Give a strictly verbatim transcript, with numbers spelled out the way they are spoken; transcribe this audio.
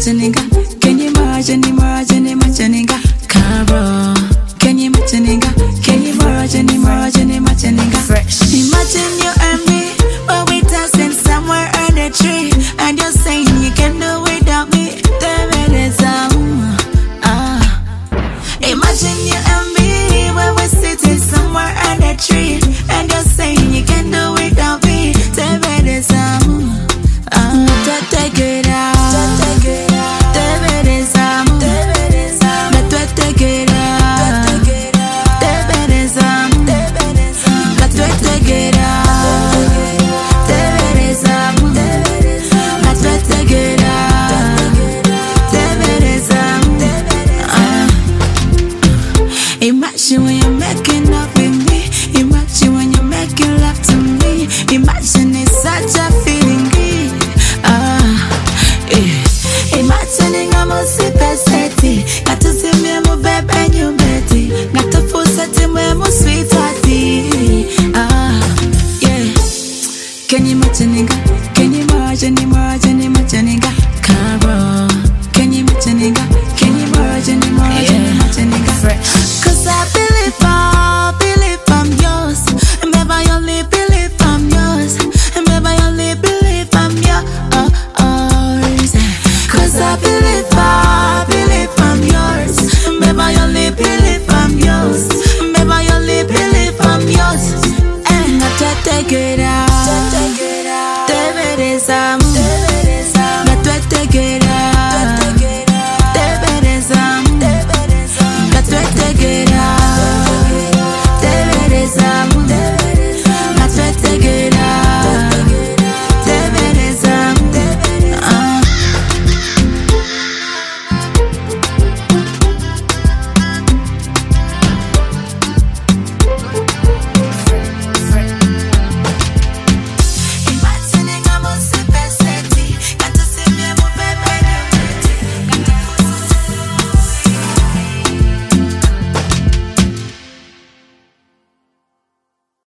imagininga? Can you imagine, imagine, imagininga? Carol, can you imagininga? Can you imagine, imagine, imagininga? Fresh. Imagine you and me, when we dancing somewhere on a tree, and you're saying you can do without me. There it is, um, ah. Imagine you and me, when we're sitting somewhere on a tree, and you're saying you can do without me. There it is, um, ah. Take it out. Imagine when you're making up with me. Imagine when you're making love to me. Imagine it's such a feeling good. Ah, eh. Imagine I'm a super seti. Got to see me, I'm a babe and you betty. Got to full set him, I'm a sweet party. Ah, yeah. Can you imagine it? Can you imagine, imagine, imagine it? Carol, can you imagine it? Can you imagine, imagine, imagine it? Cause I've been